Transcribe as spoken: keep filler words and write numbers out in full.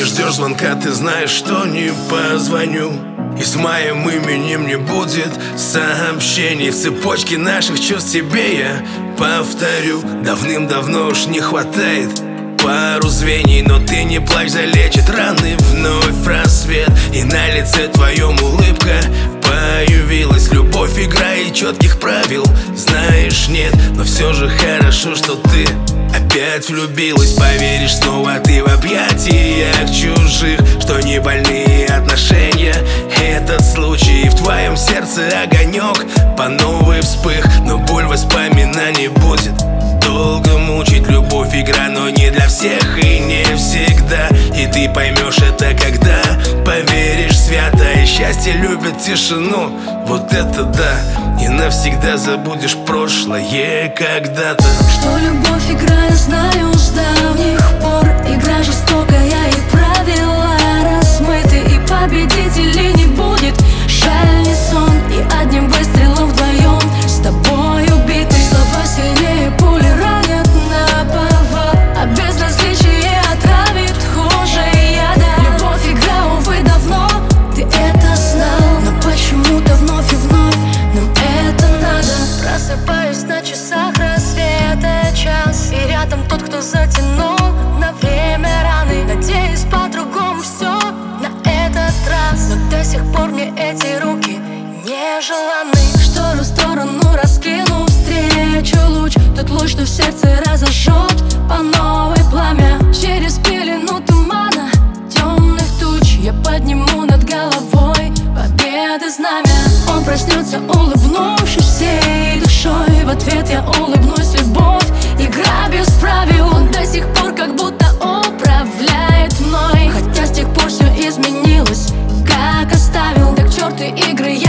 ждешь звонка, ты знаешь, что не позвоню. И с моим именем не будет сообщений. В цепочке наших чувств тебе я повторю. Давным-давно уж не хватает пару звеньев, но ты не плачь, залечит раны вновь в рассвет. И на лице твоем улыбка появилась. Любовь, игра и четких правил, знаешь, нет. Но все же хорошо, что ты опять влюбилась. Поверишь снова ты в объятиях чужих, что не больные отношения этот случай. И в твоем сердце огонек по новой вспых. Но боль воспоминаний будет долго мучить. Любовь игра, но не для всех и не всегда. И ты поймешь это, когда поверишь свято. И счастье любит тишину, вот это да. И навсегда забудешь прошлое когда-то. Что любовь игра, я знаю с давних пор. Игра жестокая и правила размыты. И победителей не будет, жаль, не сон. И одним выстрелом вдвоем с тобой убиты. Слова сильнее пули ранят наповал, а безразличие отравит хуже яда. Любовь игра, увы, давно ты это знал, но почему-то вновь и вновь нам это надо. Просыпаюсь на часах рассвета час, и рядом тот, кто затянул на время раны. Надеюсь, по-другому все на этот раз, но до сих пор мне эти руки не желаны. Штору в сторону раскину, встречу луч, тот луч, что в сердце разожжет по новой пламя. Через пелену тумана, темных туч я подниму над головой победы знамя. Он проснется, улыбнувшись всей душой. В ответ я улыбнусь, любовь, игра без правил. Он до сих пор как будто управляет мной, хотя с тех пор все изменилось, как оставил. Так к черту игры, я